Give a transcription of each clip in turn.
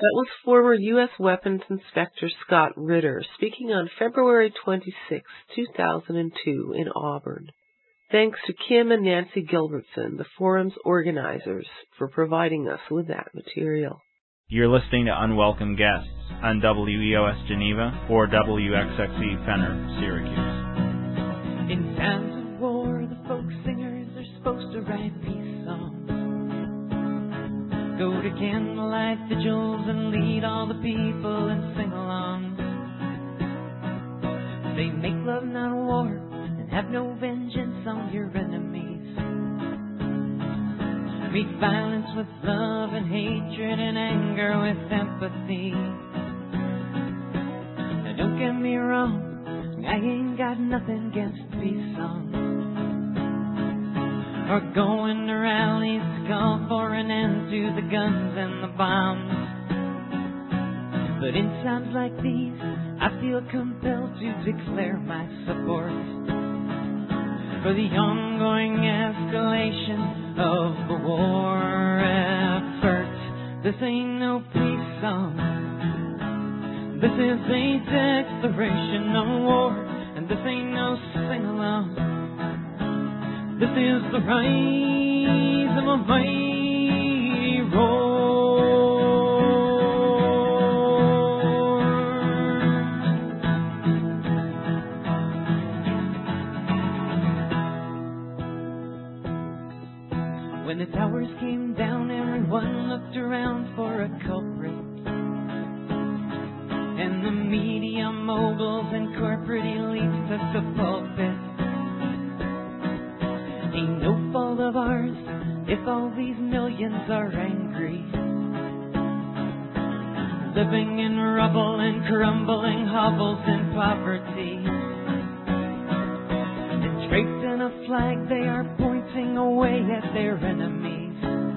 That was former U.S. Weapons Inspector Scott Ritter speaking on February 26, 2002 in Auburn. Thanks to Kim and Nancy Gilbertson, the forum's organizers, for providing us with that material. You're listening to Unwelcome Guests on WEOS Geneva or WXXE Fenner, Syracuse. In times of war, the folk singers are supposed to write peace songs. Go to candlelight vigils and lead all the people in sing-alongs. They make love, not war, and have no vengeance on your enemies. Meet violence with love and hatred and anger with empathy. Now don't get me wrong, I ain't got nothing against peace songs, or going to rallies to call for an end to the guns and the bombs. But in times like these, I feel compelled to declare my support for the ongoing escalation of the war effort. This ain't no peace song. This is a declaration of war, and this ain't no sing-along. This is the rise of a mighty roar. When the towers came down, everyone looked around for a culprit. And the media moguls and corporate elites took the pulpit. Ain't no fault of ours if all these millions are angry, living in rubble and crumbling hovels in poverty. And draped in a flag, they are pointing away at their enemies.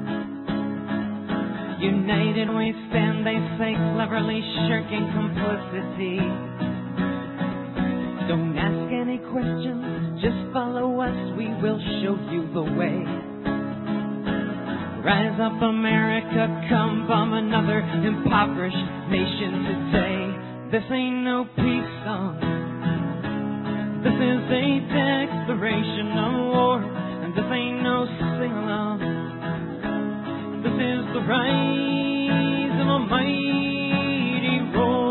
United we stand, they say, cleverly shirking complicity. Don't ask any questions, just follow us, we will show you the way. Rise up, America, come bomb another impoverished nation today. This ain't no peace song. This is a declaration of war, and this ain't no sing-along. This is the rise of a mighty roar.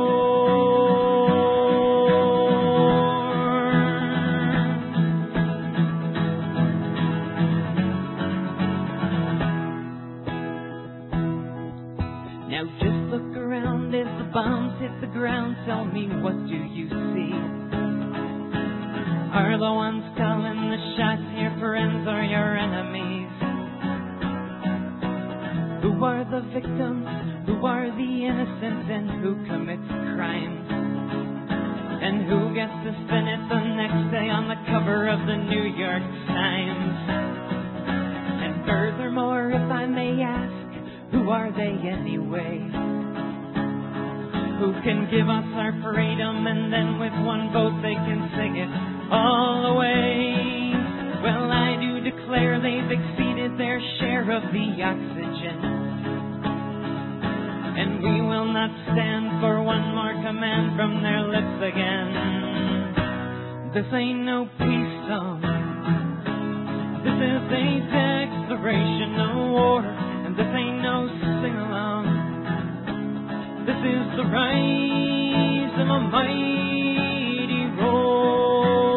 Now just look around as the bombs hit the ground. Tell me, what do you see? Are the ones calling the shots your friends or your enemies? Who are the victims? Who are the innocent? And who commits crimes? And who gets to spin it the next day on the cover of the New York Times? And furthermore, if I may ask, who are they anyway? Who can give us our freedom and then with one vote they can sing it all away? Well, I do declare they've exceeded their share of the oxygen, and we will not stand for one more command from their lips again. This ain't no peace song. This is a declaration of war, and this ain't no sing-along. This is the rise of a mighty roar.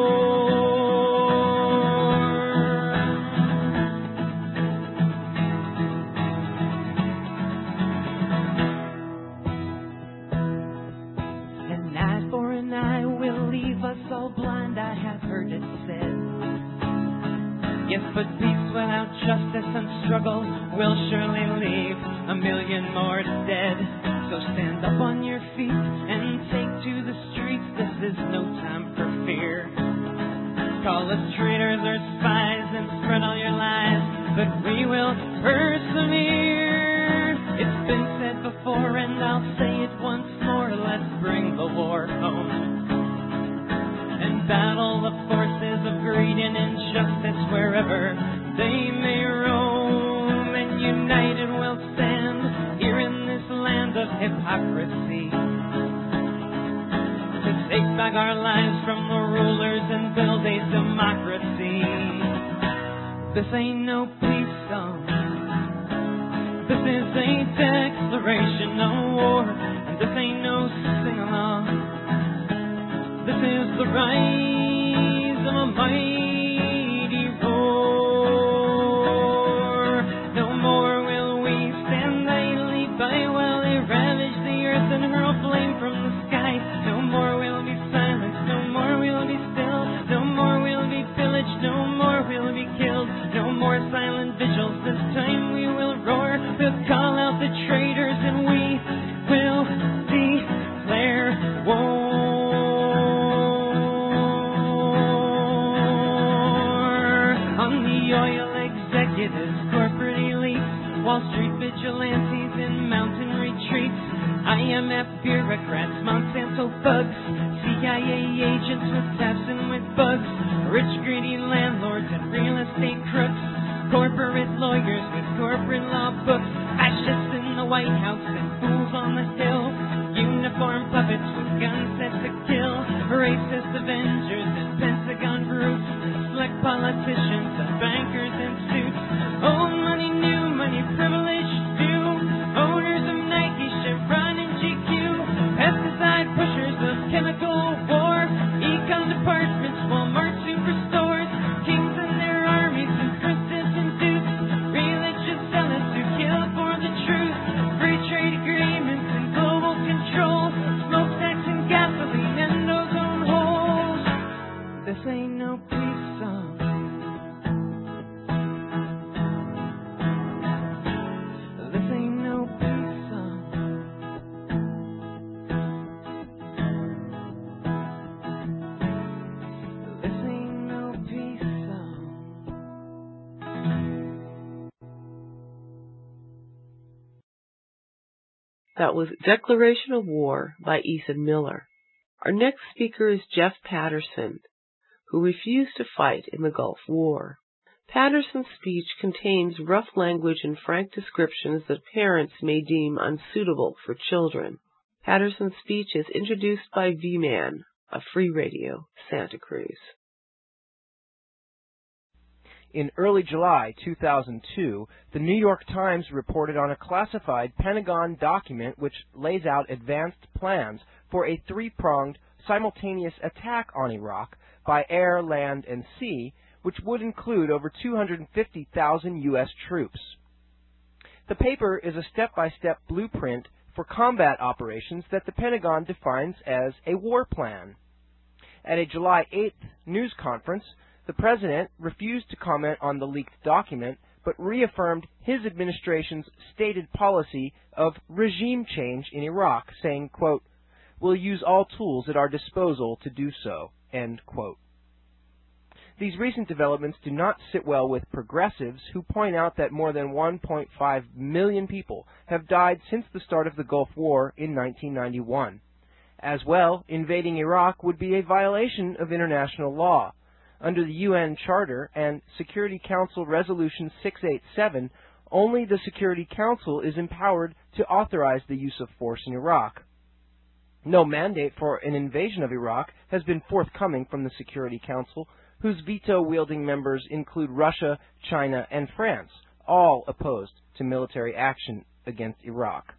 So blind, I have heard it said. Yes, but peace without justice and struggle will surely leave a million more dead. So stand up on your feet and take to the streets. This is no time for fear. Call us traitors or spies and spread all your lies, but we will persevere. It's been said before and I'll say it once more. Let's bring the war home and battle the forces of greed and injustice wherever they may roam. And united we'll stand here in this land of hypocrisy. To take back our lives from the rulers and build a democracy. This ain't no peace song. This is a declaration of war. And this ain't no sing-along. This is the rise of a mighty roar. No more will we stand idly by while they ravage the earth and hurl flame from the sky. No more will be silenced, no more will be still. No more will be pillaged, no more will be killed. No more silent vigils, this time we will roar. We'll call out the traitors and we will declare war. On the oil executives, corporate elites, Wall Street vigilantes in mountain retreats, IMF bureaucrats, Monsanto bugs, CIA agents with taps and with bugs, rich greedy landlords and real estate crooks, corporate lawyers with corporate law books, fascists in the White House and fools on the Hill, uniform puppets with guns set to kill, racist avengers and Pentagon brutes, slick politicians and bankers in suits, old money, new money, privileged few, owners of Nike, Chevron and GQ, pesticide pushers of chemical war, econ departments, Walmart superstores, kings and their armies and princes and dukes, religious zealots who kill for the truth, free trade agreements and global control, smokestacks and gasoline and ozone holes. This ain't no peace song. This ain't no peace song. This ain't no peace song. That was Declaration of War by Ethan Miller. Our next speaker is Jeff Patterson, who refused to fight in the Gulf War. Patterson's speech contains rough language and frank descriptions that parents may deem unsuitable for children. Patterson's speech is introduced by V-Man of Free Radio, Santa Cruz. In early July 2002, the New York Times reported on a classified Pentagon document which lays out advanced plans for a three-pronged simultaneous attack on Iraq by air, land, and sea, which would include over 250,000 U.S. troops. The paper is a step-by-step blueprint for combat operations that the Pentagon defines as a war plan. At a July 8th news conference, the President refused to comment on the leaked document, but reaffirmed his administration's stated policy of regime change in Iraq, saying, quote, "We'll use all tools at our disposal to do so," end quote. These recent developments do not sit well with progressives who point out that more than 1.5 million people have died since the start of the Gulf War in 1991. As well, invading Iraq would be a violation of international law. Under the UN Charter and Security Council Resolution 687, only the Security Council is empowered to authorize the use of force in Iraq. No mandate for an invasion of Iraq has been forthcoming from the Security Council, whose veto-wielding members include Russia, China, and France, all opposed to military action against Iraq.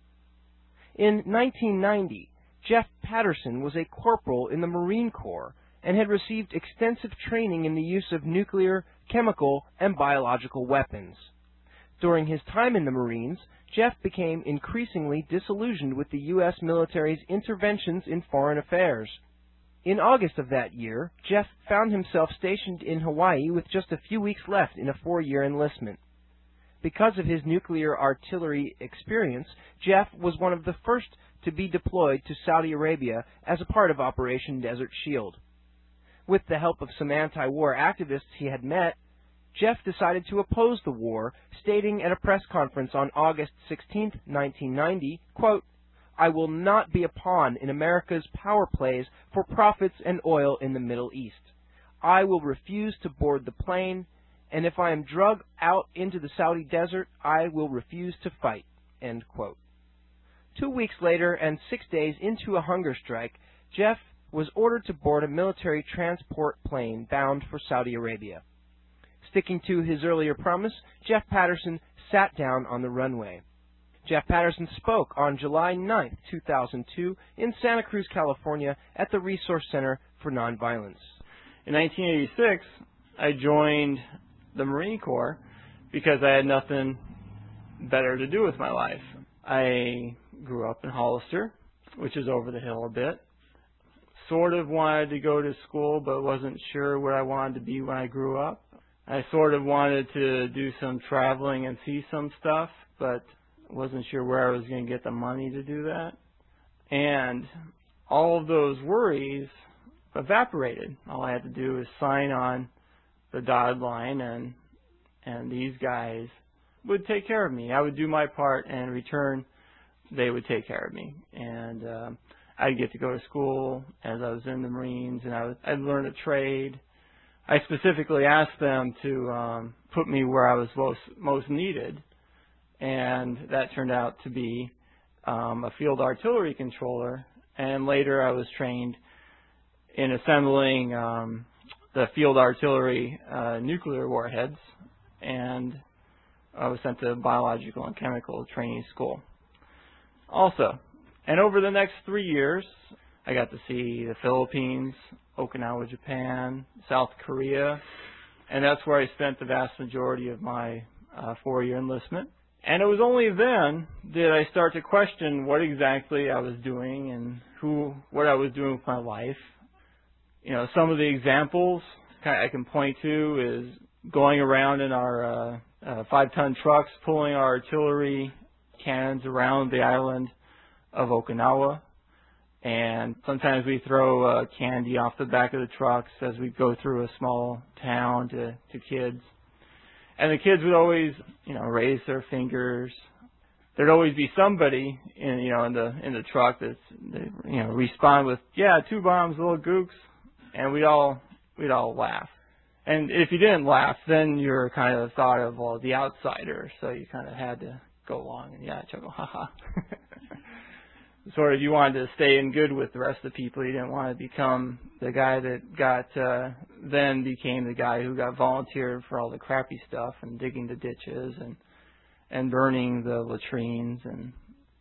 In 1990, Jeff Patterson was a corporal in the Marine Corps and had received extensive training in the use of nuclear, chemical, and biological weapons. During his time in the Marines, Jeff became increasingly disillusioned with the U.S. military's interventions in foreign affairs. In August of that year, Jeff found himself stationed in Hawaii with just a few weeks left in a 4-year enlistment. Because of his nuclear artillery experience, Jeff was one of the first to be deployed to Saudi Arabia as a part of Operation Desert Shield. With the help of some anti-war activists he had met, Jeff decided to oppose the war, stating at a press conference on August 16, 1990, quote, "I will not be a pawn in America's power plays for profits and oil in the Middle East. I will refuse to board the plane, and if I am dragged out into the Saudi desert, I will refuse to fight," end quote. 2 weeks later, and 6 days into a hunger strike, Jeff was ordered to board a military transport plane bound for Saudi Arabia. Sticking to his earlier promise, Jeff Patterson sat down on the runway. Jeff Patterson spoke on July 9, 2002, in Santa Cruz, California, at the Resource Center for Nonviolence. In 1986, I joined the Marine Corps because I had nothing better to do with my life. I grew up in Hollister, which is over the hill a bit. Sort of wanted to go to school, but wasn't sure where I wanted to be when I grew up. I sort of wanted to do some traveling and see some stuff, but wasn't sure where I was going to get the money to do that. And all of those worries evaporated. All I had to do was sign on the dotted line, and these guys would take care of me. I would do my part, and in return, they would take care of me. And I'd get to go to school as I was in the Marines, and I'd learn a trade. I specifically asked them to put me where I was most needed, and that turned out to be a field artillery controller. And later I was trained in assembling the field artillery nuclear warheads, and I was sent to biological and chemical training school also. And over the next 3 years, I got to see the Philippines, Okinawa, Japan, South Korea, and that's where I spent the vast majority of my 4-year enlistment. And it was only then did I start to question what exactly I was doing and what I was doing with my life. You know, some of the examples I can point to is going around in our 5-ton trucks, pulling our artillery cannons around the island of Okinawa. And sometimes we throw candy off the back of the trucks as we go through a small town to kids. And the kids would always, raise their fingers. There'd always be somebody in the truck that's, respond with, yeah, 2 bombs, little gooks. And we'd all laugh. And if you didn't laugh, then you're kind of thought of, the outsider. So you kind of had to go along and, chuckle, haha. Sort of, you wanted to stay in good with the rest of the people. You didn't want to become the guy that then became the guy who got volunteered for all the crappy stuff and digging the ditches and burning the latrines. And,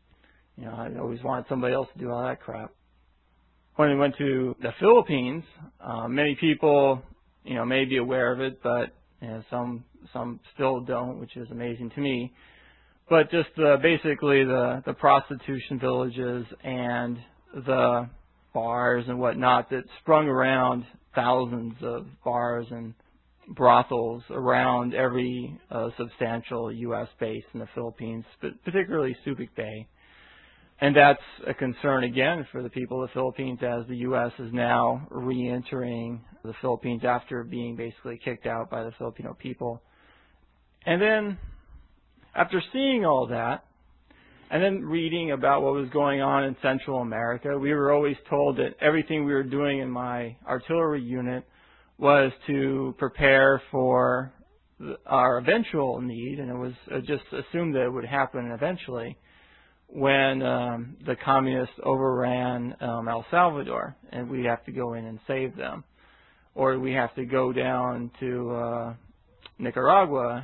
I always wanted somebody else to do all that crap. When we went to the Philippines, many people, may be aware of it, but some still don't, which is amazing to me. But just basically the prostitution villages and the bars and whatnot that sprung around, thousands of bars and brothels around every substantial U.S. base in the Philippines, but particularly Subic Bay. And that's a concern, again, for the people of the Philippines as the U.S. is now re-entering the Philippines after being basically kicked out by the Filipino people. And then, after seeing all that, and then reading about what was going on in Central America, we were always told that everything we were doing in my artillery unit was to prepare for our eventual need, and it was just assumed that it would happen eventually when the communists overran El Salvador, and we have to go in and save them. Or we have to go down to Nicaragua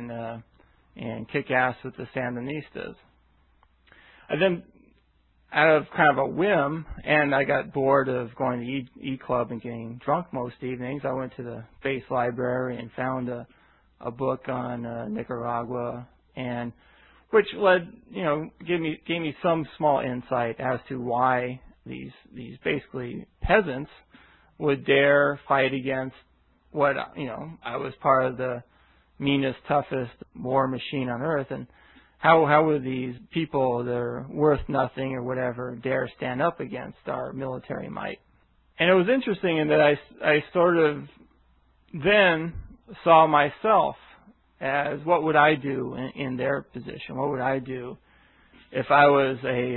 and kick ass with the Sandinistas. And then, out of kind of a whim, and I got bored of going to E-Club and getting drunk most evenings, I went to the base library and found a book on Nicaragua, and which gave me some small insight as to why these basically peasants would dare fight against what I was part of the meanest, toughest war machine on earth, and how would these people that are worth nothing or whatever dare stand up against our military might? And it was interesting in that I sort of then saw myself as what would I do in their position? What would I do if I was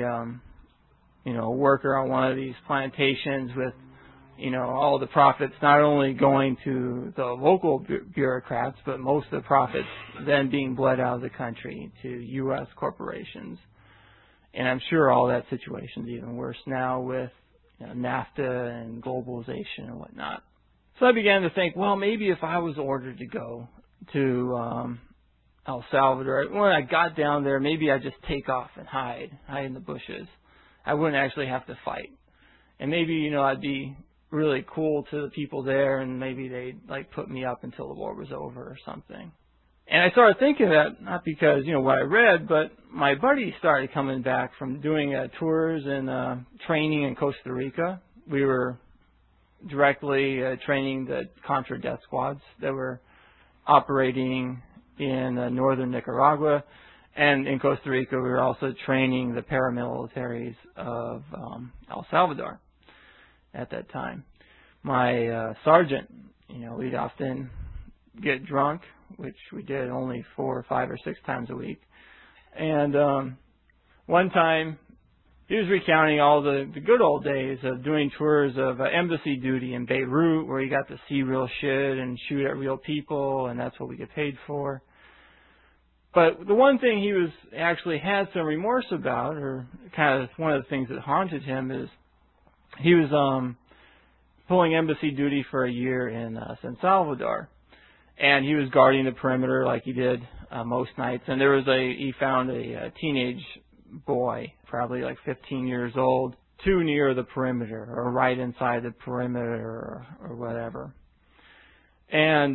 a worker on one of these plantations with all the profits not only going to the local bureaucrats, but most of the profits then being bled out of the country to U.S. corporations. And I'm sure all that situation's even worse now with NAFTA and globalization and whatnot. So I began to think, well, maybe if I was ordered to go to El Salvador, when I got down there, maybe I'd just take off and hide in the bushes. I wouldn't actually have to fight. And maybe, I'd be really cool to the people there, and maybe they'd put me up until the war was over or something. And I started thinking that, not because, what I read, but my buddy started coming back from doing tours and training in Costa Rica. We were directly training the Contra death squads that were operating in northern Nicaragua. And in Costa Rica, we were also training the paramilitaries of El Salvador at that time. My sergeant, we'd often get drunk, which we did only 4 or 5 or 6 times a week. And one time, he was recounting all the good old days of doing tours of embassy duty in Beirut, where you got to see real shit and shoot at real people, and that's what we get paid for. But the one thing he was actually had some remorse about, or kind of one of the things that haunted him, is he was pulling embassy duty for a year in San Salvador. And he was guarding the perimeter like he did most nights. And he found a teenage boy, probably 15 years old, too near the perimeter or right inside the perimeter or whatever. And,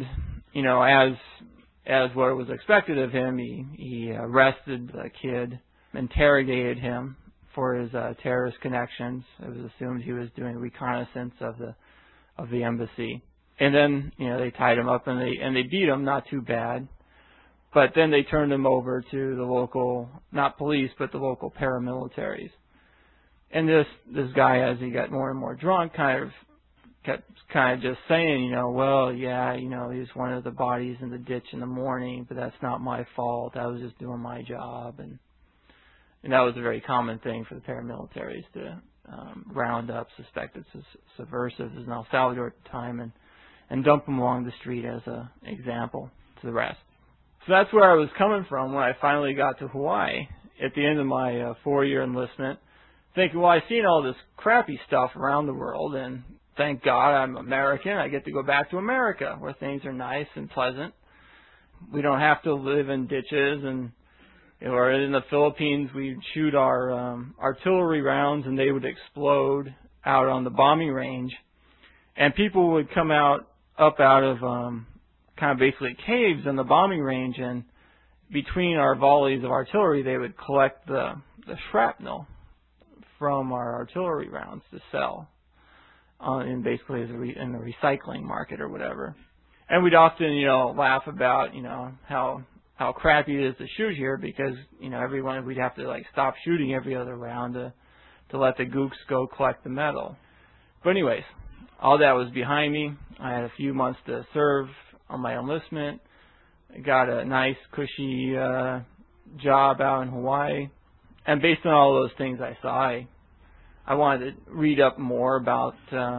as what was expected of him, he arrested the kid, interrogated him for his terrorist connections. It was assumed he was doing reconnaissance of the embassy. And then, they tied him up and they beat him, not too bad. But then they turned him over to the local, not police, but the local paramilitaries. And this guy, as he got more and more drunk, kept just saying, well, yeah, he's one of the bodies in the ditch in the morning, but that's not my fault. I was just doing my job. And that was a very common thing for the paramilitaries to round up suspected subversives in El Salvador at the time and dump them along the street as an example to the rest. So that's where I was coming from when I finally got to Hawaii at the end of my 4-year enlistment, thinking, well, I've seen all this crappy stuff around the world, and thank God I'm American. I get to go back to America where things are nice and pleasant. We don't have to live in ditches, and or in the Philippines, we'd shoot our artillery rounds, and they would explode out on the bombing range, and people would come up out of kind of basically caves in the bombing range, and between our volleys of artillery, they would collect the shrapnel from our artillery rounds to sell, in basically in the recycling market or whatever. And we'd often, laugh about, how crappy it is to shoot here because, we'd have to stop shooting every other round to let the gooks go collect the metal. But anyways, all that was behind me. I had a few months to serve on my enlistment. I got a nice, cushy job out in Hawaii. And based on all those things I saw, I wanted to read up more about,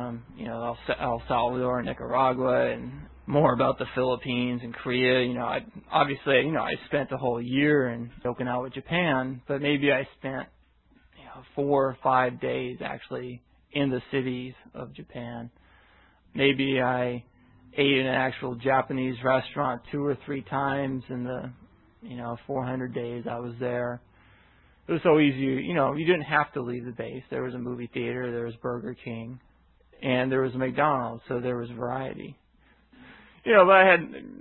El Salvador and Nicaragua and more about the Philippines and Korea. I spent a whole year in Okinawa, Japan, but maybe I spent, 4 or 5 days actually in the cities of Japan. Maybe I ate in an actual Japanese restaurant 2 or 3 times in the, 400 days I was there. It was so easy, you didn't have to leave the base. There was a movie theater, there was Burger King, and there was a McDonald's, so there was variety. But I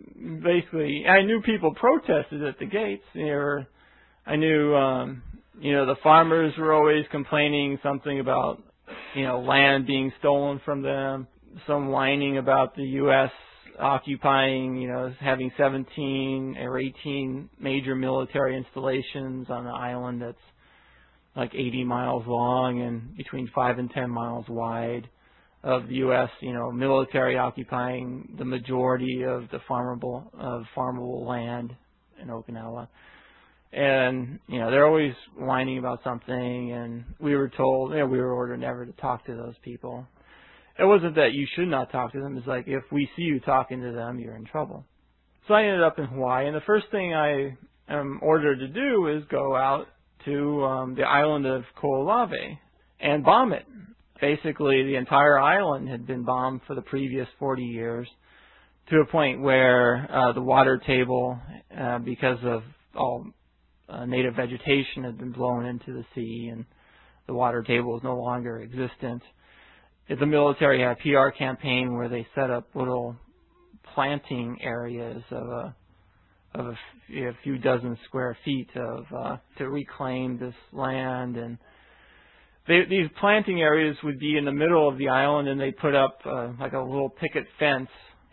knew people protested at the gates. I knew, the farmers were always complaining something about, land being stolen from them, some whining about the U.S. occupying, having 17 or 18 major military installations on an island that's 80 miles long and between 5 and 10 miles wide, of the U.S., military occupying the majority of the farmable land in Okinawa. And, they're always whining about something, and we were told, we were ordered never to talk to those people. It wasn't that you should not talk to them. It's if we see you talking to them, you're in trouble. So I ended up in Hawaii, and the first thing I am ordered to do is go out to the island of Koolave and bomb it. Basically, the entire island had been bombed for the previous 40 years to a point where the water table, because of all native vegetation, had been blown into the sea, and the water table was no longer existent. The military had a PR campaign where they set up little planting areas of a few dozen square feet to reclaim this land, and these planting areas would be in the middle of the island, and they put up like a little picket fence.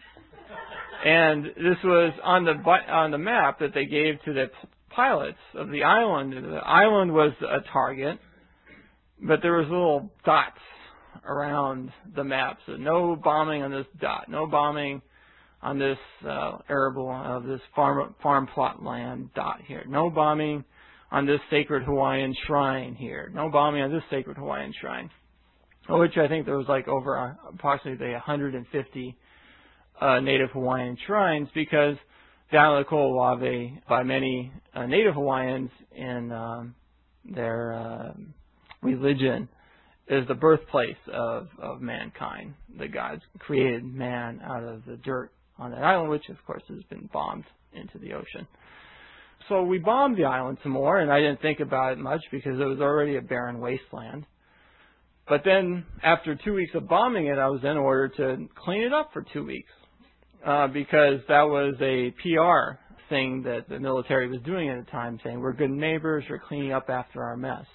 And this was on the map that they gave to the pilots of the island. The island was a target, but there was little dots around the map. So no bombing on this dot, no bombing on this arable this farm plot land dot here, no bombing on this sacred Hawaiian shrine here, no bombing on this sacred Hawaiian shrine, which I think there was like over approximately 150 native Hawaiian shrines, because the island of Koolave, by many native Hawaiians in their religion, is the birthplace of mankind. The gods created man out of the dirt on that island, which of course has been bombed into the ocean. So we bombed the island some more, and I didn't think about it much because it was already a barren wasteland. But then after 2 weeks of bombing it, I was then ordered to clean it up for 2 weeks, because that was a PR thing that the military was doing at the time, saying we're good neighbors, we're cleaning up after our mess.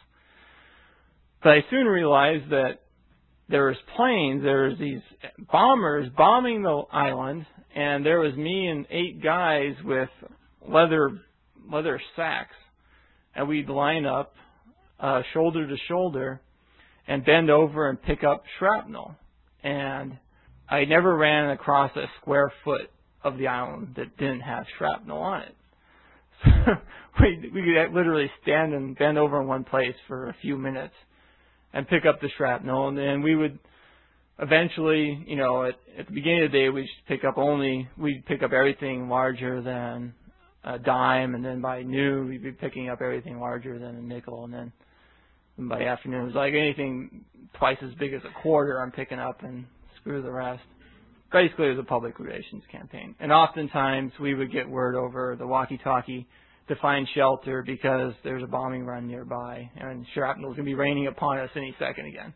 But I soon realized that there was planes, there was these bombers bombing the island, and there was me and 8 guys with leather sacks, and we'd line up shoulder to shoulder and bend over and pick up shrapnel. And I never ran across a square foot of the island that didn't have shrapnel on it. So we could literally stand and bend over in one place for a few minutes and pick up the shrapnel, and then we would eventually, at the beginning of the day, we'd pick up everything larger than a dime, and then by noon we'd be picking up everything larger than a nickel, and then by afternoon it was like anything twice as big as a quarter I'm picking up, and screw the rest. Basically, it was a public relations campaign, and oftentimes we would get word over the walkie-talkie to find shelter because there's a bombing run nearby, and shrapnel is going to be raining upon us any second again.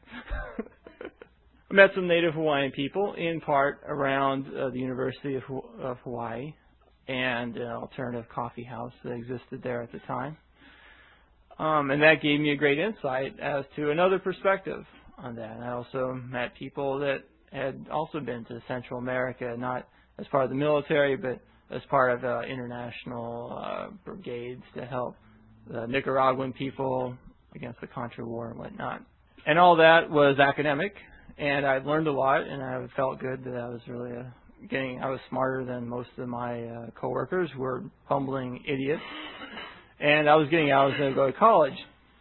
I met some native Hawaiian people, in part around the University of Hawaii, and an alternative coffee house that existed there at the time. And that gave me a great insight as to another perspective on that. And I also met people that had also been to Central America, not as part of the military, but as part of international brigades to help the Nicaraguan people against the Contra War and whatnot. And all that was academic, and I learned a lot, and I felt good that I was really I was smarter than most of my coworkers who were bumbling idiots. And I was going to go to college.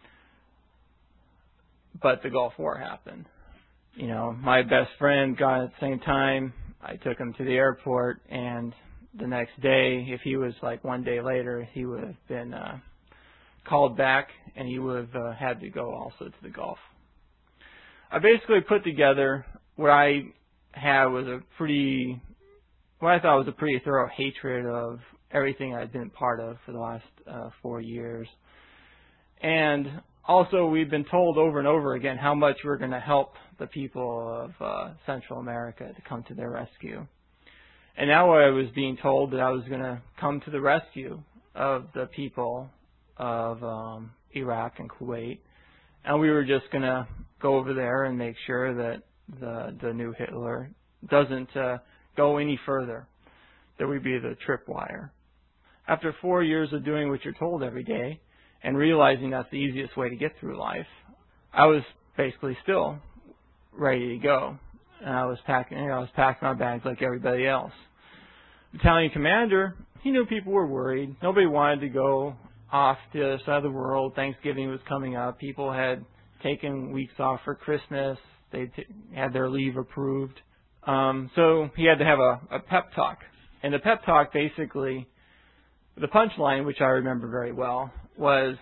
But the Gulf War happened. My best friend got at the same time. I took him to the airport, and the next day, if he was like one day later, he would have been called back, and he would have had to go also to the Gulf. I basically put together what I thought was a pretty thorough hatred of everything I'd been part of for the last 4 years. And also, we've been told over and over again how much we're going to help the people of Central America to come to their rescue. And now I was being told that I was going to come to the rescue of the people of Iraq and Kuwait. And we were just going to go over there and make sure that the new Hitler doesn't go any further, that we'd be the tripwire. After 4 years of doing what you're told every day and realizing that's the easiest way to get through life, I was basically still ready to go. And I was packing my bags like everybody else. The battalion commander, he knew people were worried. Nobody wanted to go off to the other side of the world. Thanksgiving was coming up. People had taken weeks off for Christmas. They had their leave approved. So he had to have a pep talk. And the pep talk basically, the punchline, which I remember very well, was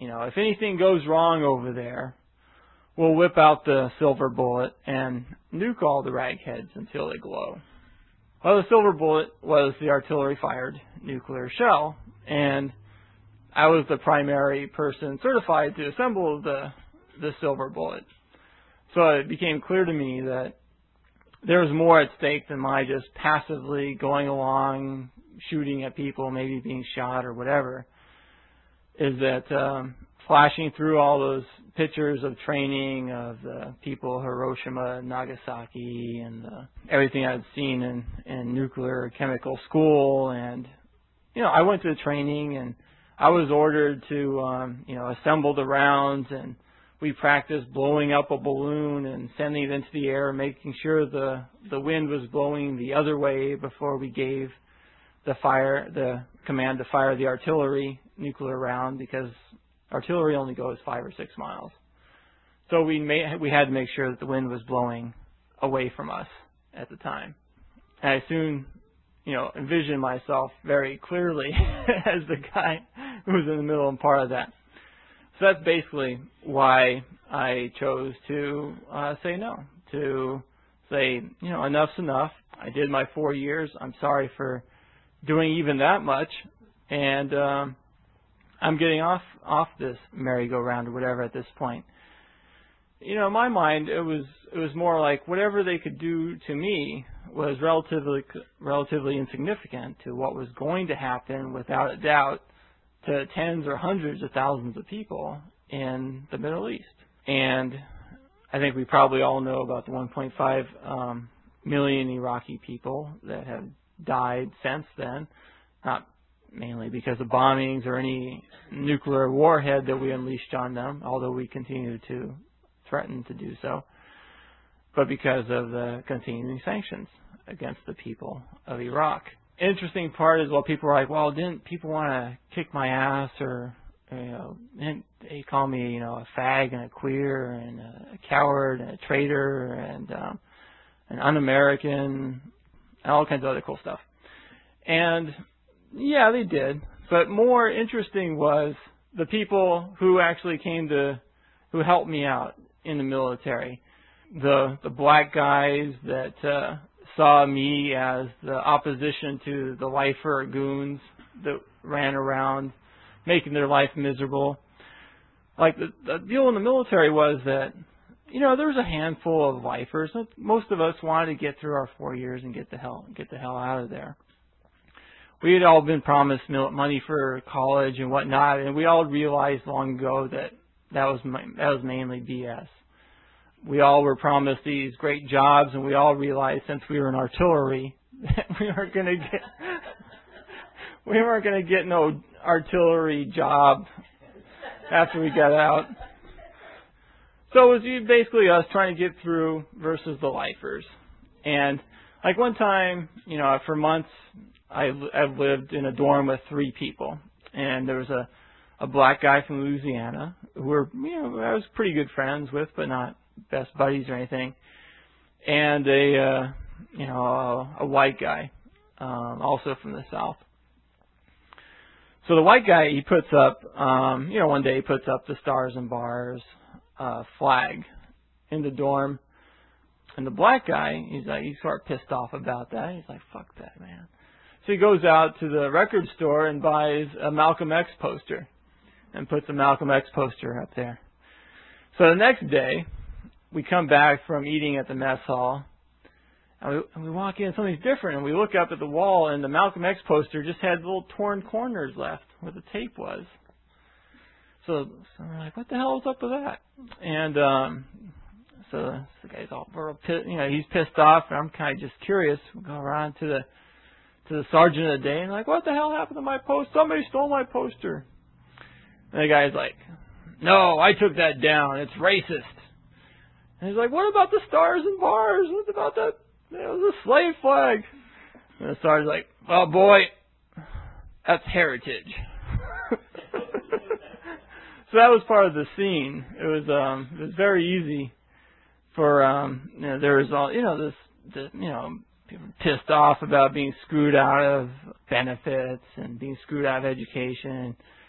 if anything goes wrong over there, we'll whip out the silver bullet and nuke all the ragheads until they glow. Well, the silver bullet was the artillery-fired nuclear shell, and I was the primary person certified to assemble the silver bullet. So it became clear to me that there was more at stake than my just passively going along, shooting at people, maybe being shot or whatever. Is that flashing through all those pictures of training of the people of Hiroshima and Nagasaki and everything I'd seen in nuclear chemical school. And, I went to the training and I was ordered to, assemble the rounds, and we practiced blowing up a balloon and sending it into the air, making sure the wind was blowing the other way before we gave the command to fire the artillery nuclear round, because artillery only goes 5 or 6 miles. So we had to make sure that the wind was blowing away from us at the time. And I soon, envisioned myself very clearly as the guy who was in the middle and part of that. So that's basically why I chose to say no, to say, enough's enough. I did my 4 years. I'm sorry for doing even that much, and I'm getting off this merry-go-round or whatever at this point. In my mind, it was more like whatever they could do to me was relatively insignificant to what was going to happen, without a doubt, to tens or hundreds of thousands of people in the Middle East. And I think we probably all know about the 1.5 million Iraqi people that have died since then, not mainly because of bombings or any nuclear warhead that we unleashed on them, although we continue to threaten to do so, but because of the continuing sanctions against the people of Iraq. Interesting part is, people are like, well, didn't people want to kick my ass, or didn't they call me, a fag and a queer and a coward and a traitor and an un-American and all kinds of other cool stuff. And yeah, they did. But more interesting was the people who actually who helped me out in the military. The black guys that saw me as the opposition to the lifer goons that ran around making their life miserable. Like the deal in the military was that, there was a handful of lifers. Most of us wanted to get through our 4 years and get the hell out of there. We had all been promised money for college and whatnot, and we all realized long ago that was mainly BS. We all were promised these great jobs, and we all realized, since we were in artillery, that we weren't going to get no artillery job after we got out. So it was basically us trying to get through versus the lifers. And like one time, for months, I've lived in a dorm with 3 people, and there was a black guy from Louisiana who I was pretty good friends with, but not best buddies or anything, and a white guy, also from the South. So the white guy, he puts up, one day he puts up the Stars and Bars flag in the dorm, and the black guy, he's sort of pissed off about that. He's like, fuck that, man. So he goes out to the record store and buys a Malcolm X poster and puts a Malcolm X poster up there. So the next day, we come back from eating at the mess hall, and we walk in, something's different, and we look up at the wall, and the Malcolm X poster just had little torn corners left where the tape was. So we're like, what the hell is up with that? And so the guy's all pissed, he's pissed off, and I'm kind of just curious. We go around to the sergeant of the day, and like, what the hell happened to my poster? Somebody stole my poster. And the guy's like, no, I took that down. It's racist. And he's like, what about the Stars and Bars? What about that? The slave flag. And the sergeant's like, well, boy, that's heritage. So that was part of the scene. It was very easy for there was all people pissed off about being screwed out of benefits and being screwed out of education.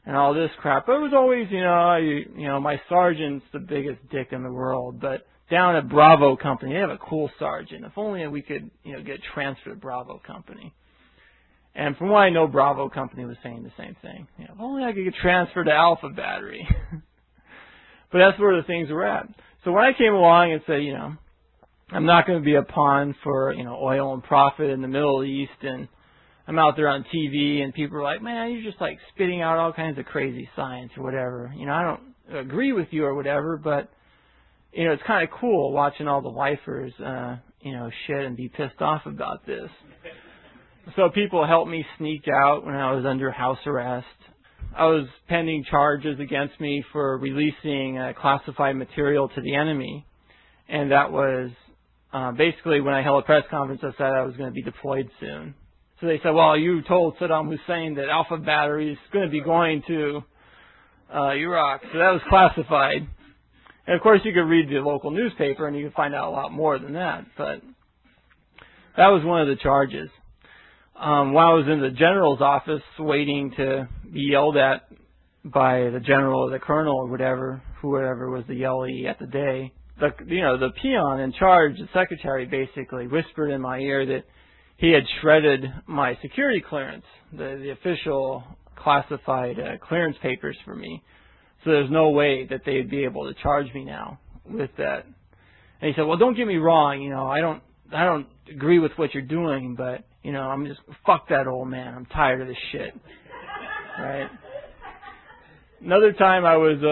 and all this crap. But it was always, my sergeant's the biggest dick in the world, but down at Bravo Company, they have a cool sergeant. If only we could, get transferred to Bravo Company. And from what I know, Bravo Company was saying the same thing. If only I could get transferred to Alpha Battery. But that's where the things were at. So when I came along and said, I'm not going to be a pawn for, oil and profit in the Middle East, and I'm out there on TV and people are like, man, you're just like spitting out all kinds of crazy science or whatever. I don't agree with you or whatever, but, it's kind of cool watching all the lifers, shit and be pissed off about this. So people helped me sneak out when I was under house arrest. I was pending charges against me for releasing classified material to the enemy. And that was basically when I held a press conference, I said I was going to be deployed soon. So they said, well, you told Saddam Hussein that Alpha Battery is going to be going to Iraq. So that was classified. And, of course, you could read the local newspaper and you could find out a lot more than that. But that was one of the charges. While I was in the general's office waiting to be yelled at by the general or the colonel or whatever, whoever was the yellee at the day, the peon in charge, the secretary, basically whispered in my ear that he had shredded my security clearance, the official classified clearance papers for me. So there's no way that they'd be able to charge me now with that. And he said, well, don't get me wrong, I don't agree with what you're doing, but, I'm just, fuck that old man. I'm tired of this shit. Right? Another time I was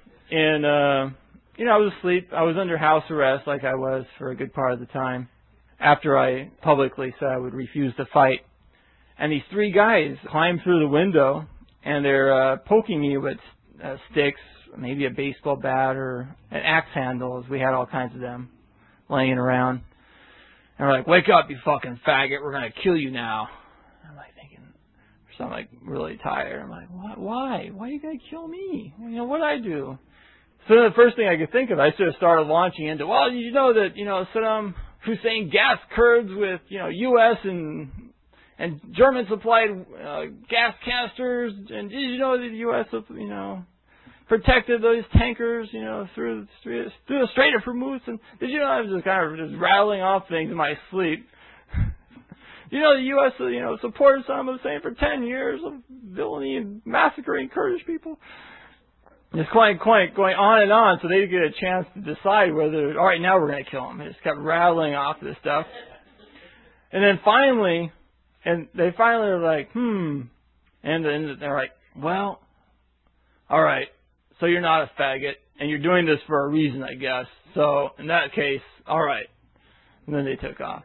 I was asleep. I was under house arrest like I was for a good part of the time after I publicly said I would refuse to fight. And these three guys climbed through the window and they're poking me with sticks, maybe a baseball bat or an axe handle. We had all kinds of them laying around. And we're like, wake up, you fucking faggot. We're going to kill you now. I'm like thinking, so I'm like really tired. I'm like, what? Why? Why are you going to kill me? What did I do? So the first thing I could think of, I sort of started launching into, well, you know that, Saddam Hussein gassed Kurds with, U.S. and German supplied gas canisters. And did you know that the U.S., protected those tankers, through the Strait of Hormuz? And did you know I was just kind of just rattling off things in my sleep? The U.S., supported Saddam Hussein for 10 years of villainy and massacring Kurdish people. Just going on and on, so they get a chance to decide whether, all right, now we're going to kill him. I just kept rattling off this stuff. And then finally are like, and then they're like, well, all right, so you're not a faggot, and you're doing this for a reason, I guess. So in that case, all right. And then they took off.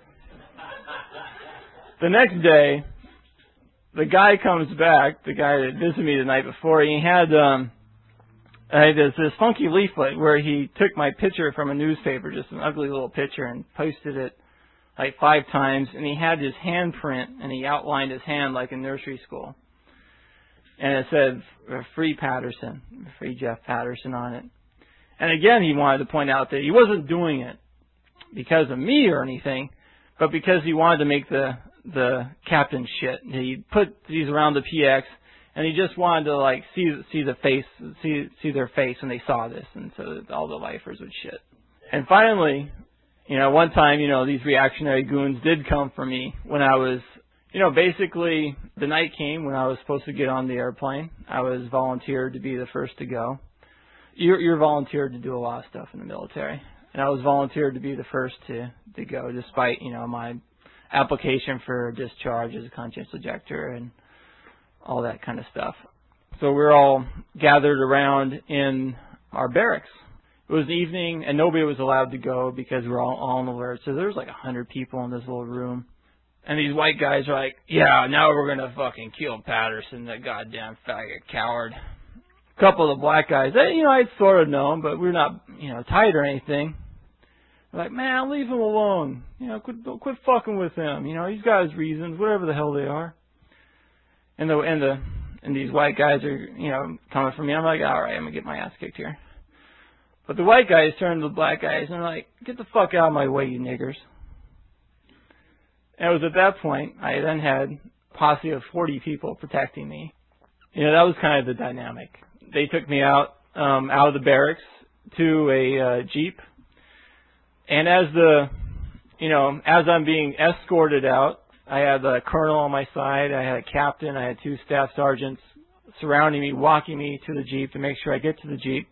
The next day, the guy comes back, the guy that visited me the night before, he had this funky leaflet where he took my picture from a newspaper, just an ugly little picture, and posted it like 5 times, and he had his handprint, and he outlined his hand like in nursery school. And it said, free Patterson, free Jeff Patterson on it. And again, he wanted to point out that he wasn't doing it because of me or anything, but because he wanted to make the captain shit. He put these around the PX, and he just wanted to like see their face when they saw this, and so that all the lifers would shit. And finally, one time, these reactionary goons did come for me when I was, basically the night came when I was supposed to get on the airplane. I was volunteered to be the first to go. You're volunteered to do a lot of stuff in the military, and I was volunteered to be the first to go, despite my application for discharge as a conscientious objector and all that kind of stuff. So we're all gathered around in our barracks. It was the evening, and nobody was allowed to go because we were all on alert. So there was like 100 people in this little room. And these white guys are like, yeah, now we're going to fucking kill Patterson, that goddamn faggot coward. A couple of the black guys, I'd sort of known, but we're not, tight or anything. They're like, man, leave him alone. Quit fucking with him. He's got his reasons, whatever the hell they are. And these white guys are, coming for me. I'm like, all right, I'm going to get my ass kicked here. But the white guys turn to the black guys and they're like, get the fuck out of my way, you niggers. And it was at that point I then had a posse of 40 people protecting me. that was kind of the dynamic. They took me out of the barracks to a Jeep. And as I'm being escorted out, I had the colonel on my side, I had a captain, I had 2 staff sergeants surrounding me, walking me to the Jeep to make sure I get to the Jeep.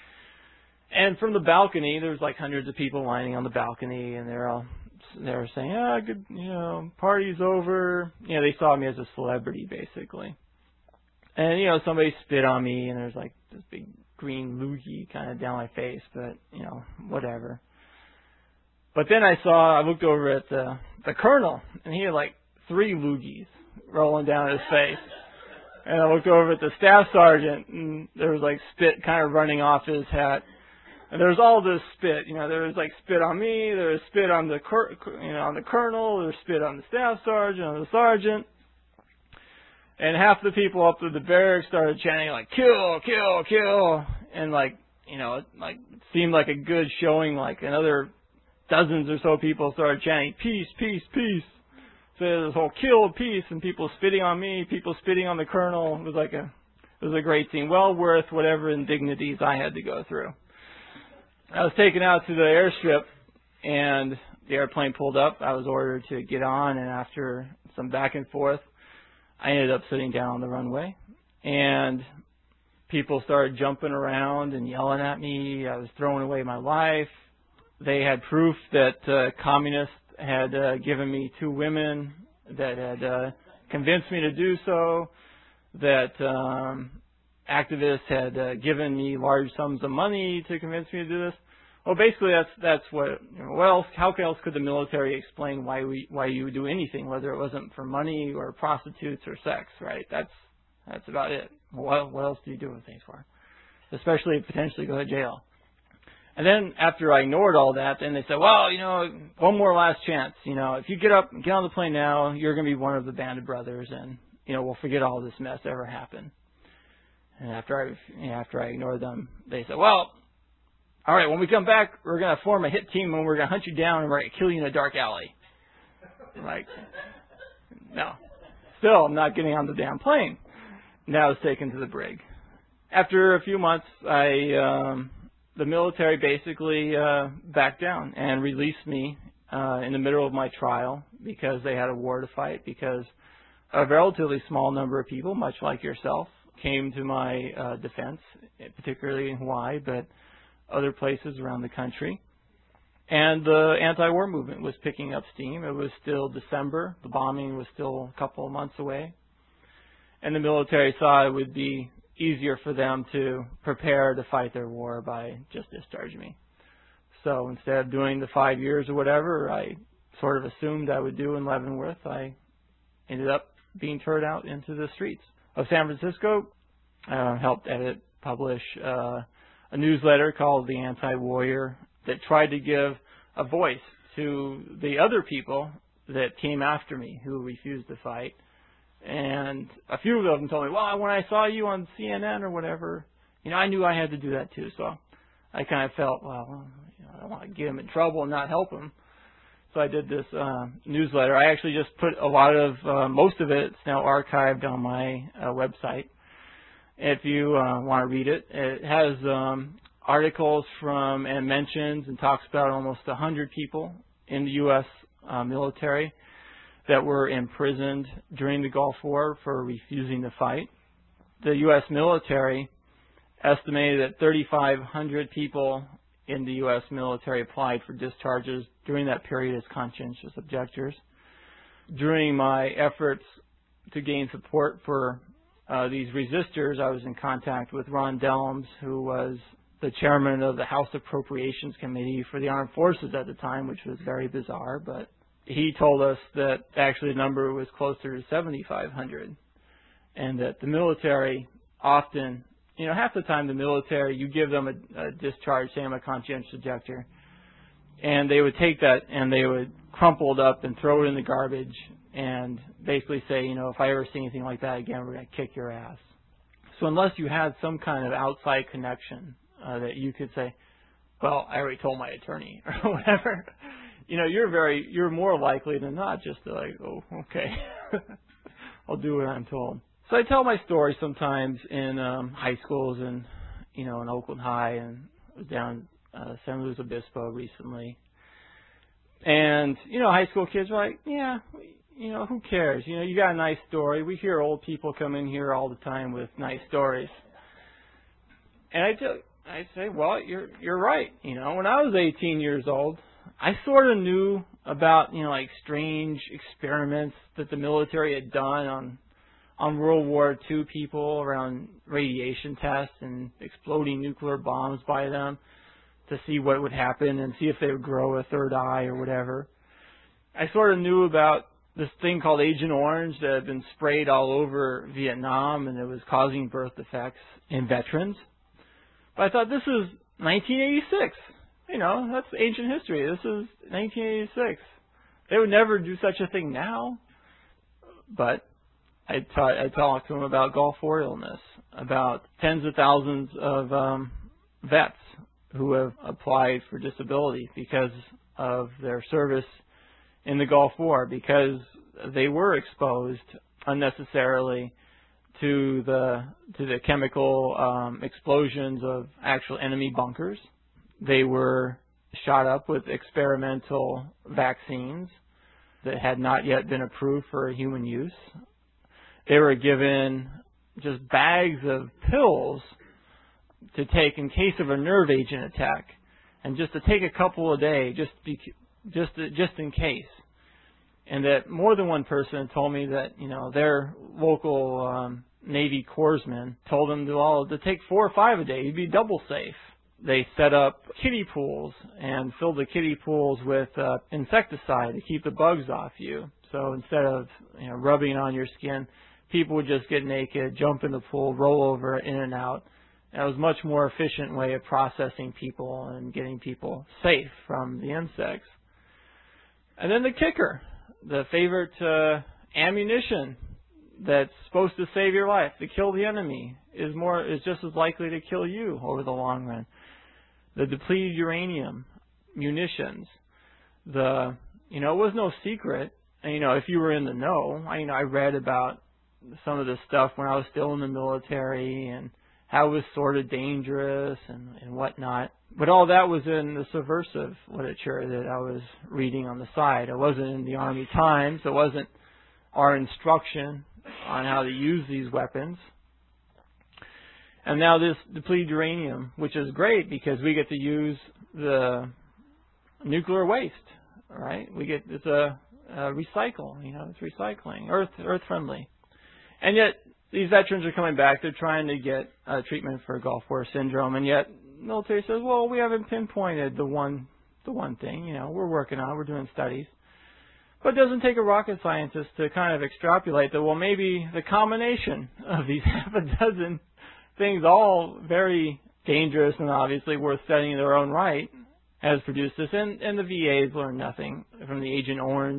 And from the balcony, there's like hundreds of people lining on the balcony, and they were saying, good, party's over. They saw me as a celebrity, basically. And, somebody spit on me, and there's like this big green loogie kind of down my face, but, whatever. But then I looked over at the colonel, and he had like 3 loogies rolling down his face. And I looked over at the staff sergeant, and there was like spit kind of running off his hat. And there was all this spit, there was like spit on me, there was spit on the on the colonel, there was spit on the staff sergeant, on the sergeant. And half the people up to the barracks started chanting like, kill, kill, kill. And it seemed like a good showing, like another dozens or so people started chanting, peace, peace, peace. So there was this whole kill, peace, and people spitting on me, people spitting on the colonel. It was a great scene, well worth whatever indignities I had to go through. I was taken out to the airstrip, and the airplane pulled up. I was ordered to get on, and after some back and forth, I ended up sitting down on the runway, and people started jumping around and yelling at me. I was throwing away my life. They had proof that communists had given me 2 women, that had convinced me to do so, that activists had given me large sums of money to convince me to do this. Well, basically, that's what. What else? How else could the military explain why you would do anything, whether it wasn't for money or prostitutes or sex, right? That's about it. What else do you do things for? Especially potentially go to jail. And then after I ignored all that, then they said, well, one more last chance. If you get on the plane now, you're going to be one of the Band of Brothers, and we'll forget all this mess ever happened. And after I ignored them, they said, well, all right, when we come back, we're going to form a hit team, and we're going to hunt you down, and we're going to kill you in a dark alley. Like, no. Still, I'm not getting on the damn plane. Now I was taken to the brig. After a few months, the military basically backed down and released me in the middle of my trial because they had a war to fight, because a relatively small number of people, much like yourself, came to my defense, particularly in Hawaii, but other places around the country. And the anti-war movement was picking up steam. It was still December. The bombing was still a couple of months away. And the military saw it would be easier for them to prepare to fight their war by just discharging me. So instead of doing the 5 years or whatever I sort of assumed I would do in Leavenworth, I ended up being turned out into the streets of San Francisco. Helped edit, publish a newsletter called The Anti-Warrior that tried to give a voice to the other people that came after me who refused to fight. And a few of them told me, well, when I saw you on CNN or whatever, I knew I had to do that too. So I kind of felt, well, I don't want to get him in trouble and not help him. So I did this newsletter. I actually just put a lot of, most of it, it's now archived on my website. If you want to read it, it has articles from and mentions and talks about almost 100 people in the U.S. Military that were imprisoned during the Gulf War for refusing to fight. The U.S. military estimated that 3,500 people in the U.S. military applied for discharges during that period as conscientious objectors. During my efforts to gain support for these resistors, I was in contact with Ron Dellums, who was the chairman of the House Appropriations Committee for the Armed Forces at the time, which was very bizarre, but he told us that actually the number was closer to 7,500, and that the military often, half the time the military, you give them a discharge, say I'm a conscientious objector, and they would take that and they would crumple it up and throw it in the garbage and basically say, if I ever see anything like that again, we're going to kick your ass. So unless you had some kind of outside connection that you could say, well, I already told my attorney or whatever, you're more likely than not just to like, oh, okay, I'll do what I'm told. So I tell my story sometimes in high schools and, in Oakland High, and I was down San Luis Obispo recently. And, high school kids are like, yeah, who cares? You got a nice story. We hear old people come in here all the time with nice stories. And I say, well, you're right. When I was 18 years old, I sort of knew about, like strange experiments that the military had done on World War II people around radiation tests and exploding nuclear bombs by them to see what would happen and see if they would grow a third eye or whatever. I sort of knew about this thing called Agent Orange that had been sprayed all over Vietnam, and it was causing birth defects in veterans. But I thought, this is 1986. That's ancient history. This is 1986. They would never do such a thing now. But I talked to them about Gulf War illness, about tens of thousands of vets who have applied for disability because of their service in the Gulf War, because they were exposed unnecessarily to the chemical explosions of actual enemy bunkers. They were shot up with experimental vaccines that had not yet been approved for human use. They were given just bags of pills to take in case of a nerve agent attack, and just to take a couple a day, just in case. And that more than one person told me that their local Navy corpsman told them to take 4 or 5 a day. You'd be double safe. They set up kiddie pools and filled the kiddie pools with insecticide to keep the bugs off you. So instead of rubbing it on your skin, people would just get naked, jump in the pool, roll over, in and out. And it was a much more efficient way of processing people and getting people safe from the insects. And then the kicker, the favorite ammunition that's supposed to save your life, to kill the enemy, is just as likely to kill you over the long run. The depleted uranium munitions, it was no secret. And, if you were in the know, I read about some of this stuff when I was still in the military and how it was sort of dangerous and whatnot. But all that was in the subversive literature that I was reading on the side. It wasn't in the Army Times. It wasn't our instruction on how to use these weapons. And now this depleted uranium, which is great because we get to use the nuclear waste, right? It's a recycle, it's recycling, earth friendly. And yet these veterans are coming back. They're trying to get treatment for Gulf War syndrome, and yet the military says, well, we haven't pinpointed the one thing. We're working on it. We're doing studies. But it doesn't take a rocket scientist to kind of extrapolate that, well, maybe the combination of these half a dozen things, all very dangerous and obviously worth studying in their own right, has produced this. And the VA's learned nothing from the Agent Orange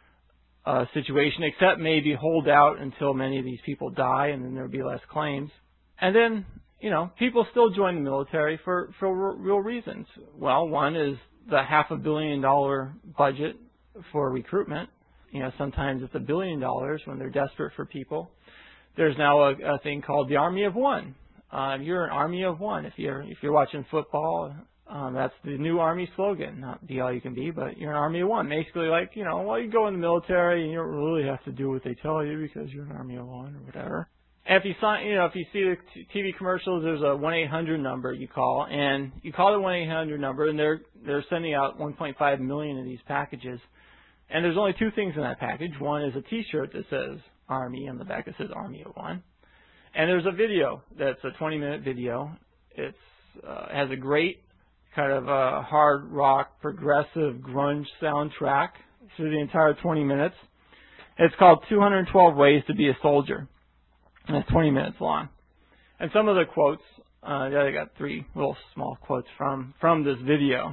situation, except maybe hold out until many of these people die, and then there'll be less claims. And then, people still join the military for real reasons. Well, one is the $500 million budget for recruitment. Sometimes it's $1 billion when they're desperate for people. There's now a thing called the Army of One. You're an Army of One. If you're watching football, that's the new Army slogan. Not be all you can be, but you're an Army of One. Basically, like, you go in the military and you don't really have to do what they tell you because you're an Army of One or whatever. And if you see the TV commercials, there's a 1-800 number you call, and you call the 1-800 number, and they're sending out 1.5 million of these packages. And there's only 2 things in that package. One is a T-shirt that says Army, on the back it says Army of One. And there's a video that's a 20-minute video. It has a great kind of hard rock, progressive grunge soundtrack through the entire 20 minutes. It's called 212 Ways to Be a Soldier. And it's 20 minutes long. And some of the quotes, I got 3 little small quotes from this video.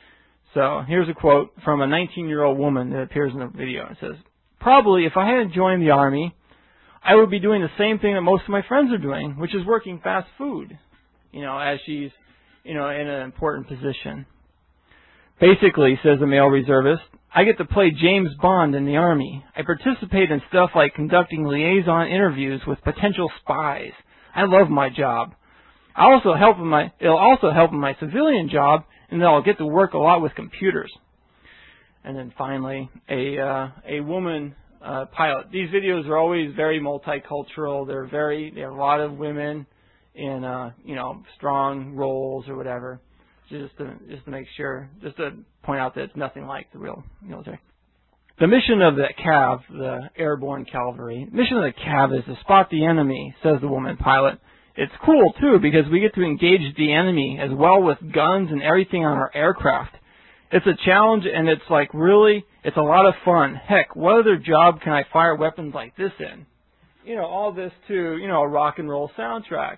So here's a quote from a 19-year-old woman that appears in the video. It says, "Probably if I hadn't joined the Army, I would be doing the same thing that most of my friends are doing, which is working fast food, as she's, in an important position." Basically, says the male reservist, I get to play James Bond in the Army. I participate in stuff like conducting liaison interviews with potential spies. I love my job. It'll also help in my civilian job, and then I'll get to work a lot with computers. And then finally, a woman pilot. These videos are always very multicultural. They have a lot of women in strong roles or whatever. Just to make sure, just to point out that it's nothing like the real military. The mission of the CAV, the Airborne Cavalry, mission of the CAV is to spot the enemy, says the woman pilot. It's cool, too, because we get to engage the enemy as well with guns and everything on our aircraft. It's a challenge, and it's a lot of fun. Heck, what other job can I fire weapons like this in? All this to, a rock and roll soundtrack.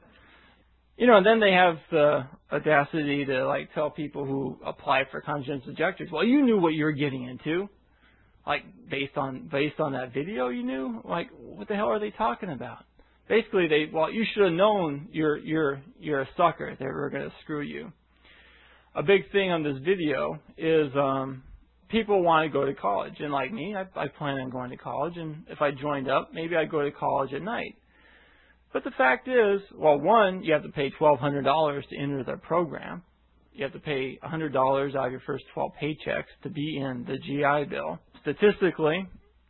And then they have the audacity to tell people who apply for conscientious objectors, well, you knew what you were getting into. Based on that video, you knew? What the hell are they talking about? Basically, you should have known you're a sucker. They were going to screw you. A big thing on this video is people want to go to college. And like me, I plan on going to college. And if I joined up, maybe I'd go to college at night. But the fact is, one, you have to pay $1,200 to enter their program. You have to pay $100 out of your first 12 paychecks to be in the GI Bill. Statistically,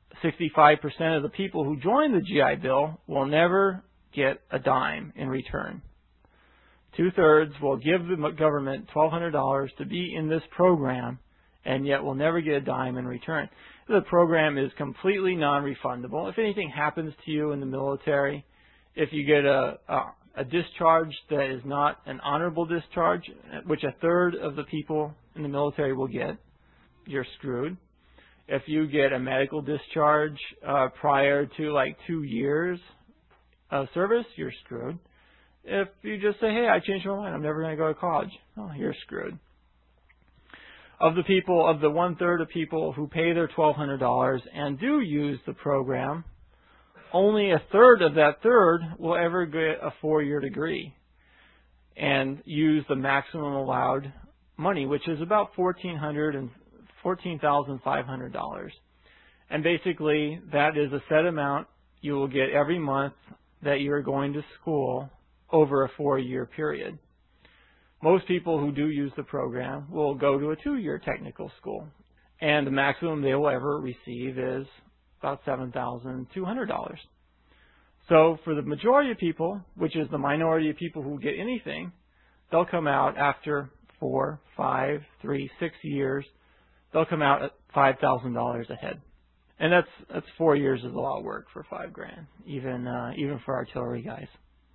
65% of the people who join the GI Bill will never get a dime in return. 2/3 will give the government $1,200 to be in this program, and yet will never get a dime in return. The program is completely non-refundable. If anything happens to you in the military, if you get a discharge that is not an honorable discharge, which 1/3 of the people in the military will get, you're screwed. If you get a medical discharge prior to 2 years of service, you're screwed. If you just say, hey, I changed my mind, I'm never going to go to college, you're screwed. Of the 1/3 of people who pay their $1,200 and do use the program, only 1/3 of that third will ever get a 4-year degree and use the maximum allowed money, which is about $14,500. And basically, that is a set amount you will get every month that you're going to school over a 4-year period. Most people who do use the program will go to a 2-year technical school, and the maximum they will ever receive is about $7,200. So for the majority of people, which is the minority of people who get anything, they'll come out after 4, 5, 3, 6 years. They'll come out at $5,000 ahead, and that's 4 years is a lot of work for $5,000, even for artillery guys.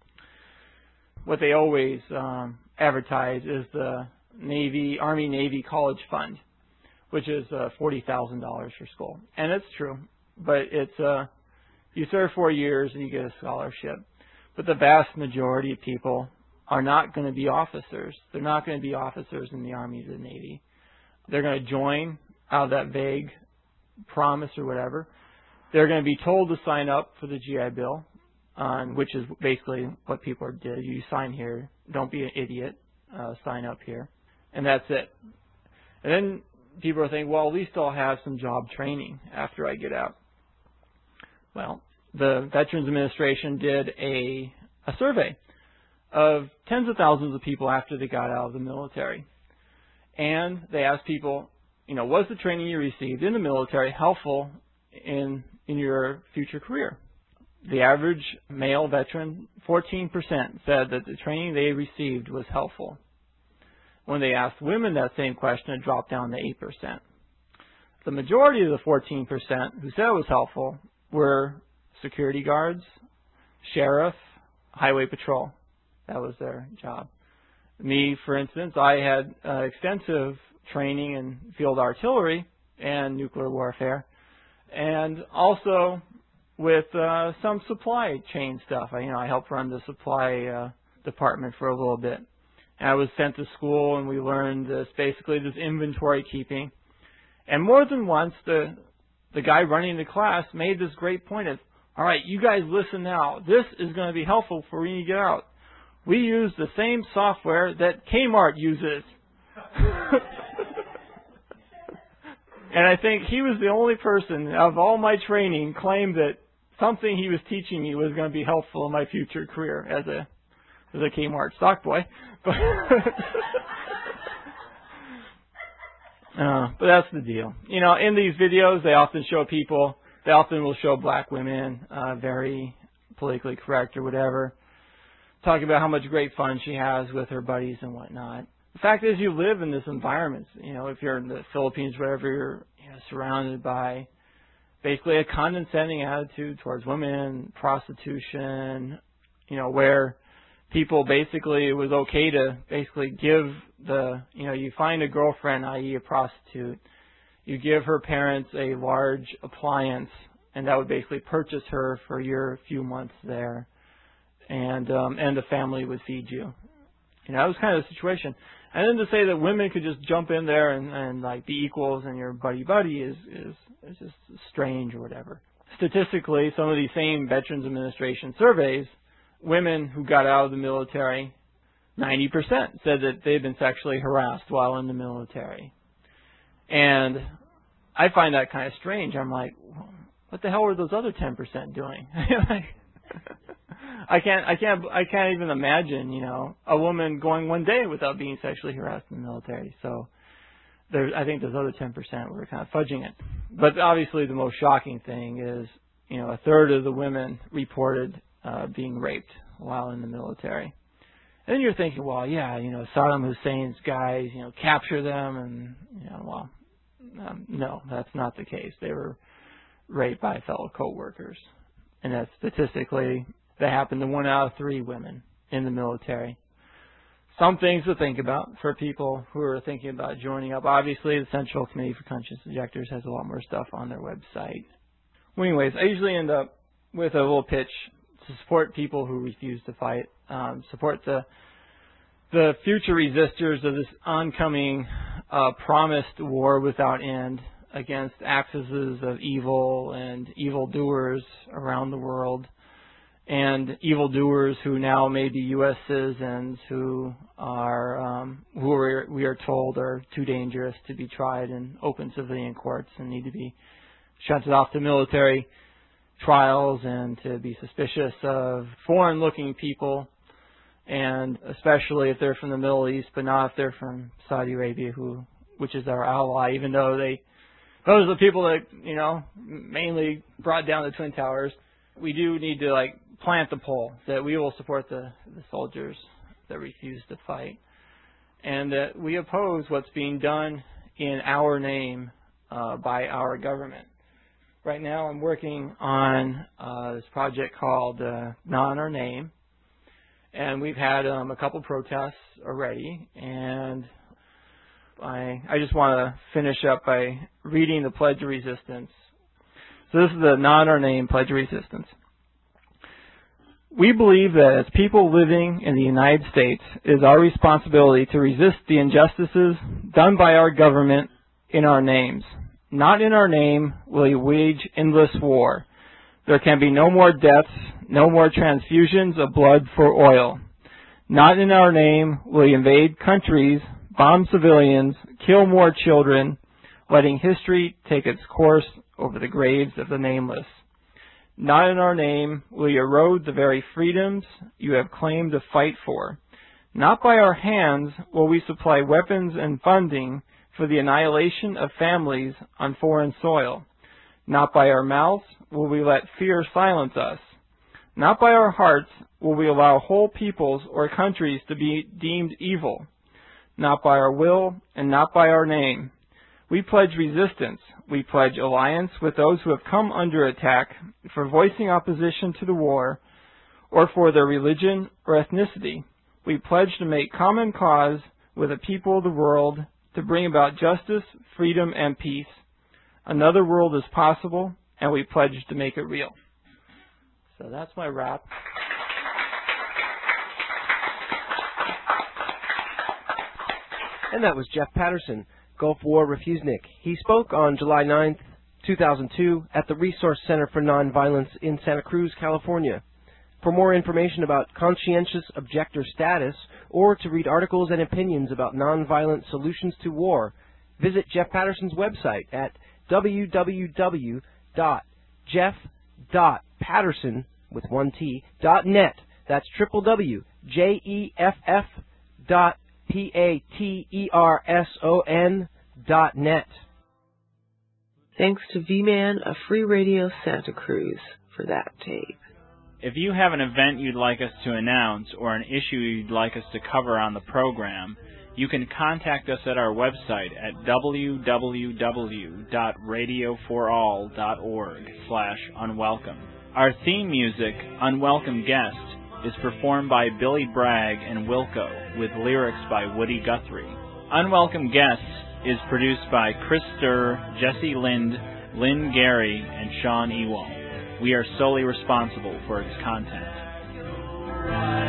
What they always advertise is the Army Navy College Fund, which is $40,000 for school, and it's true. But it's you serve 4 years and you get a scholarship. But the vast majority of people are not going to be officers. They're not going to be officers in the Army or the Navy. They're going to join out of that vague promise or whatever. They're going to be told to sign up for the GI Bill, which is basically what people did. You sign here. Don't be an idiot. Sign up here. And that's it. And then people are thinking, well, at least I'll have some job training after I get out. Well, the Veterans Administration did a survey of tens of thousands of people after they got out of the military. And they asked people, was the training you received in the military helpful in your future career? The average male veteran, 14%, said that the training they received was helpful. When they asked women that same question, it dropped down to 8%. The majority of the 14% who said it was helpful were security guards, sheriff, highway patrol. That was their job. Me, for instance, I had extensive training in field artillery and nuclear warfare, and also with some supply chain stuff. I helped run the supply department for a little bit. And I was sent to school, and we learned this inventory keeping. And more than once, the guy running the class made this great point of, all right, you guys listen now. This is going to be helpful for when you get out. We use the same software that Kmart uses. And I think he was the only person of all my training claimed that something he was teaching me was going to be helpful in my future career as a Kmart stock boy. But but that's the deal. You know, in these videos, they often will show black women, very politically correct or whatever, talking about how much great fun she has with her buddies and whatnot. The fact is, you live in this environment. You know, if you're in the Philippines, wherever, you're surrounded by basically a condescending attitude towards women, prostitution, where people basically, it was okay to basically give you find a girlfriend, i.e. a prostitute, you give her parents a large appliance, and that would basically purchase her for your few months there, and the family would feed you. That was kind of the situation. And then to say that women could just jump in there and like be equals and your buddy is just strange or whatever. Statistically, some of these same Veterans Administration surveys, women who got out of the military, 90% said that they'd been sexually harassed while in the military. And I find that kind of strange. I'm like, what the hell were those other 10% doing? I can't even imagine, a woman going one day without being sexually harassed in the military. So I think those other 10% were kind of fudging it. But obviously the most shocking thing is, a third of the women reported being raped while in the military. And then you're thinking, well, yeah, Saddam Hussein's guys, capture them and, no, that's not the case. They were raped by fellow co-workers. And that statistically, that happened to 1 out of 3 women in the military. Some things to think about for people who are thinking about joining up. Obviously, the Central Committee for Conscience Objectors has a lot more stuff on their website. Well, anyways, I usually end up with a little pitch to support people who refuse to fight, support the future resistors of this oncoming promised war without end against axes of evil and evildoers around the world, and evildoers who now may be U.S. citizens who we are told are too dangerous to be tried in open civilian courts and need to be shunted off to military trials and to be suspicious of foreign-looking people, and especially if they're from the Middle East, but not if they're from Saudi Arabia, which is our ally, even though those are the people that, mainly brought down the Twin Towers. We do need to, plant the pole that we will support the soldiers that refuse to fight, and that we oppose what's being done in our name by our government. Right now I'm working on this project called Not in Our Name, and we've had a couple protests already, and I just want to finish up by reading the Pledge of Resistance. So this is the Not in Our Name Pledge of Resistance. We believe that as people living in the United States, it is our responsibility to resist the injustices done by our government in our names. Not in our name will we wage endless war. There can be no more deaths, no more transfusions of blood for oil. Not in our name will we invade countries, bomb civilians, kill more children, letting history take its course over the graves of the nameless. Not in our name will we erode the very freedoms you have claimed to fight for. Not by our hands will we supply weapons and funding for the annihilation of families on foreign soil. Not by our mouths will we let fear silence us. Not by our hearts will we allow whole peoples or countries to be deemed evil. Not by our will and not by our name. We pledge resistance. We pledge alliance with those who have come under attack for voicing opposition to the war or for their religion or ethnicity. We pledge to make common cause with the people of the world to bring about justice, freedom, and peace. Another world is possible, and we pledge to make it real. So that's my wrap. And that was Jeff Patterson, Gulf War refusenik. He spoke on July 9th, 2002 at the Resource Center for Nonviolence in Santa Cruz, California. For more information about conscientious objector status or to read articles and opinions about nonviolent solutions to war, Visit Jeff Patterson's website at www.jeff.patterson.net. That's www.jeff.patterson.net. Thanks to V-Man of Free Radio Santa Cruz for that tape. If you have an event you'd like us to announce or an issue you'd like us to cover on the program, you can contact us at our website at www.radioforall.org/unwelcome. Our theme music, Unwelcome Guest, is performed by Billy Bragg and Wilco, with lyrics by Woody Guthrie. Unwelcome Guests is produced by Chris Sturr, Jesse Lind, Lynn Gary, and Sean Ewald. We are solely responsible for its content.